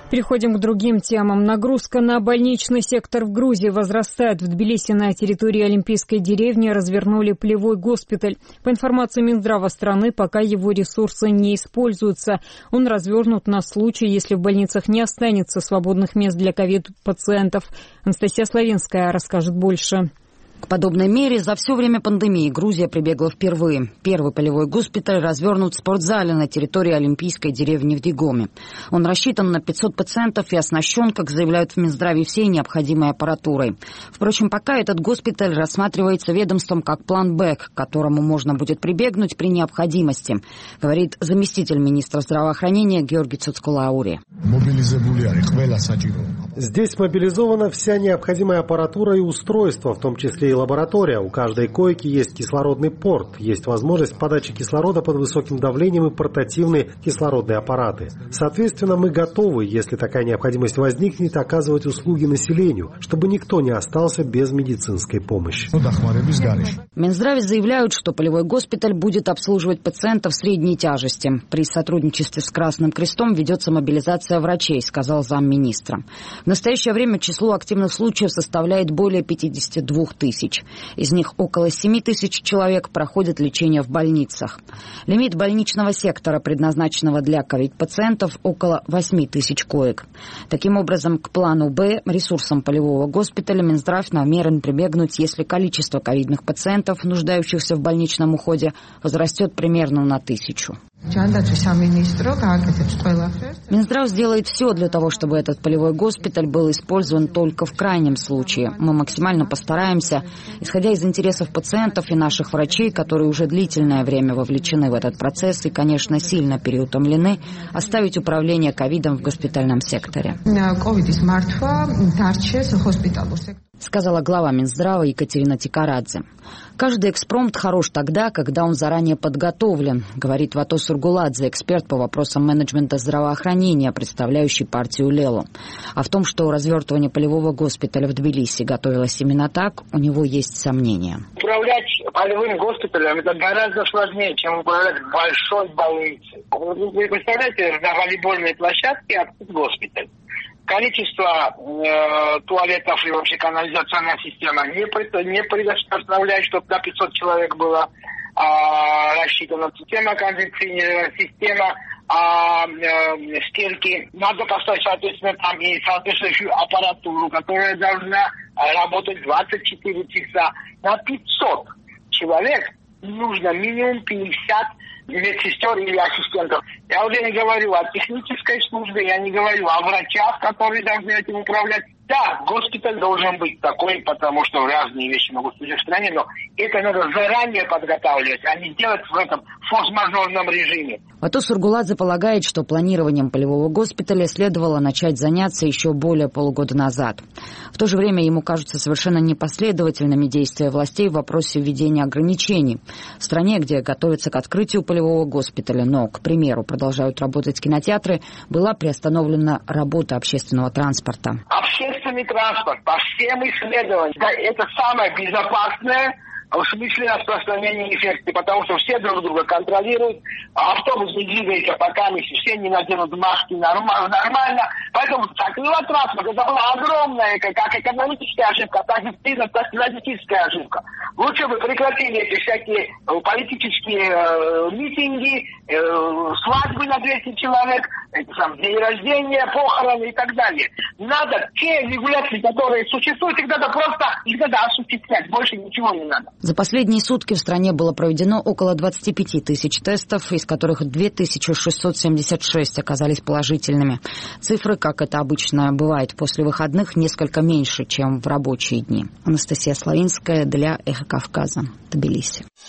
Переходим к другим темам. Нагрузка на больничный сектор в Грузии возрастает. В Тбилиси на территории Олимпийской деревни развернули полевой госпиталь. По информации Минздрава страны, пока его ресурсы не используются. Он развернут на случай, если в больницах не останется свободных мест для ковид-пациентов. Анастасия Славинская расскажет больше. К подобной мере за все время пандемии Грузия прибегла впервые. Первый полевой госпиталь развернут в спортзале на территории Олимпийской деревни в Дигоме. Он рассчитан на 500 пациентов и оснащен, как заявляют в Минздраве, всей необходимой аппаратурой. Впрочем, пока этот госпиталь рассматривается ведомством как план «Б», к которому можно будет прибегнуть при необходимости, говорит заместитель министра здравоохранения Георгий Цуцкулаури. Здесь мобилизована вся необходимая аппаратура и устройства, в том числе и лаборатория. У каждой койки есть кислородный порт, есть возможность подачи кислорода под высоким давлением и портативные кислородные аппараты. Соответственно, мы готовы, если такая необходимость возникнет, оказывать услуги населению, чтобы никто не остался без медицинской помощи. В Минздраве заявляют, что полевой госпиталь будет обслуживать пациентов средней тяжести. При сотрудничестве с Красным Крестом ведется мобилизация врачей, сказал замминистра. В настоящее время число активных случаев составляет более 52 тысяч. Из них около 7 тысяч человек проходят лечение в больницах. Лимит больничного сектора, предназначенного для ковид-пациентов, около 8 тысяч коек. Таким образом, к плану «Б» ресурсам полевого госпиталя Минздрав намерен прибегнуть, если количество ковидных пациентов, нуждающихся в больничном уходе, возрастет примерно на 1000. Минздрав сделает все для того, чтобы этот полевой госпиталь был использован только в крайнем случае. Мы максимально постараемся, исходя из интересов пациентов и наших врачей, которые уже длительное время вовлечены в этот процесс и, конечно, сильно переутомлены, оставить управление ковидом в госпитальном секторе, сказала глава Минздрава Екатерина Тикарадзе. Каждый экспромт хорош тогда, когда он заранее подготовлен, говорит Вато Сургуладзе, эксперт по вопросам менеджмента здравоохранения, представляющий партию Лелу. А в том, что развертывание полевого госпиталя в Тбилиси готовилось именно так, у него есть сомнения. Управлять полевым госпиталем это гораздо сложнее, чем управлять большой больницей. Вы представляете, на волейбольной площадке открыт госпиталь. Количество туалетов и вообще канализационная система не предоставляет, чтобы на 500 человек было рассчитана. Система кондиционирования, система стельки. Надо поставить, соответственно, там и соответствующую аппаратуру, которая должна работать 24 часа. На 500 человек нужно минимум 50 медсестер или ассистентов. Я уже не говорю о технической службе, я не говорю о врачах, которые должны этим управлять. Да, госпиталь должен быть такой, потому что разные вещи могут быть в стране, но это надо заранее подготавливать, а не делать в этом форс-мажорном режиме. Вато Сургуладзе полагает, что планированием полевого госпиталя следовало начать заняться еще более полугода назад. В то же время ему кажутся совершенно непоследовательными действия властей в вопросе введения ограничений. В стране, где готовятся к открытию полевого госпиталя, но, к примеру, продолжают работать кинотеатры, была приостановлена работа общественного транспорта. Общественный транспорт, по всем исследованиям, это самое безопасное в смысле распространения инфекции, потому что все друг друга контролируют, автобус не двигается, пока все не наденут маски нормально. Поэтому закрыла транспорт, это была огромная, как экономическая ошибка, так и стратегическая ошибка. Лучше бы прекратили эти всякие политические митинги, свадьбы на 200 человек, день рождения, похороны и так далее. Надо те регуляции, которые существуют, их надо осуществлять, больше ничего не надо. За последние сутки в стране было проведено около 25 тысяч тестов, из которых 2676 оказались положительными. Цифры, как это обычно бывает после выходных, несколько меньше, чем в рабочие дни. Анастасия Славинская для «Эхо Кавказа», Тбилиси.